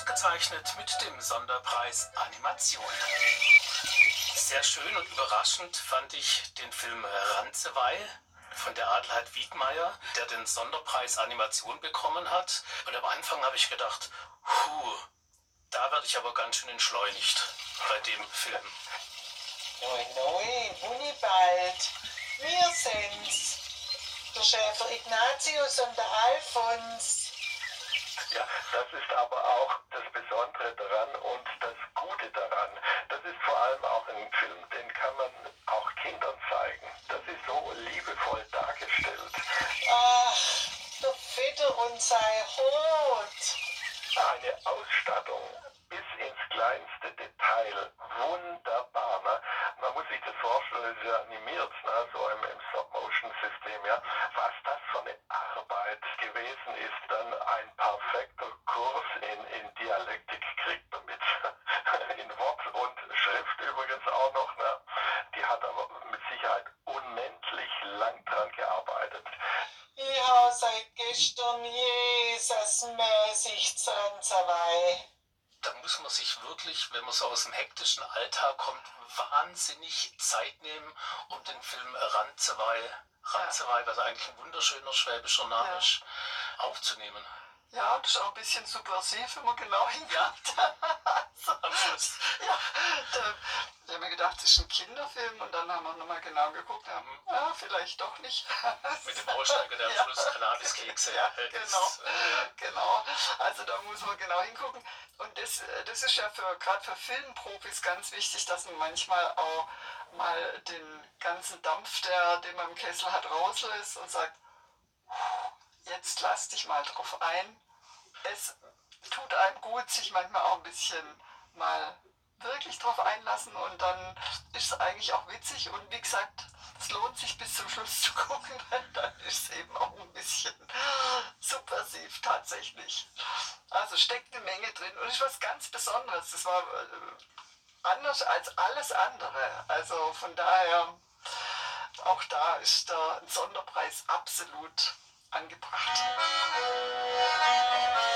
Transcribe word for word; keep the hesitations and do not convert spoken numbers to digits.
Ausgezeichnet mit dem Sonderpreis Animation. Sehr schön und überraschend fand ich den Film Ranzeweil von der Adelheid Wiedmeier, der den Sonderpreis Animation bekommen hat. Und am Anfang habe ich gedacht, puh, da werde ich aber ganz schön entschleunigt bei dem Film. Neu, neu, Willibald, wir sind's. Der Schäfer Ignatius und der Alfons. Ja, das ist aber auch das Besondere daran und das Gute daran. Das ist vor allem auch ein Film, den kann man auch Kindern zeigen. Das ist so liebevoll dargestellt. Ach, der Vetter und sein Hut. Eine Ausstattung bis ins kleinste Detail. Wunderbar. Ne? Man muss sich das vorstellen, das ist ja animiert, ne? So im, im Stop-Motion-System. Ja? Was das für eine Arbeit gewesen ist, dann ein perfekter Kurs in, in Dialektik kriegt man mit. In Wort und Schrift übrigens auch noch. Ne? Die hat aber mit Sicherheit unendlich lang dran gearbeitet. Ich habe seit gestern Jesusmäßig Zanzerwei. Da muss man sich wirklich, wenn man so aus dem hektischen Alltag kommt, wahnsinnig Zeit nehmen, um den Film Ranzeweil, Ranzeweil, was eigentlich ein wunderschöner schwäbischer Name ist, aufzunehmen. Ja, das ist auch ein bisschen subversiv, wenn man genau hinguckt. Ja. Am Schluss. Ja, da, da haben wir gedacht, das ist ein Kinderfilm und dann haben wir nochmal genau geguckt, haben, ja, vielleicht doch nicht. Mit dem Aussteiger, der am Ja. Schluss Cannabiskekse Ja, hält. genau. Ist, äh, Genau, also da muss man genau hingucken. Und das, das ist ja für gerade für Filmprofis ganz wichtig, dass man manchmal auch mal den ganzen Dampf, der, den man im Kessel hat, rauslässt und sagt, jetzt lass dich mal drauf ein. Es tut einem gut, sich manchmal auch ein bisschen mal wirklich drauf einlassen und dann ist es eigentlich auch witzig und wie gesagt, es lohnt sich bis zum Schluss zu gucken, weil dann ist es eben auch ein bisschen subversiv tatsächlich. Also steckt eine Menge drin und ist was ganz Besonderes. Das war äh, anders als alles andere. Also von daher, auch da ist der Sonderpreis absolut angebracht.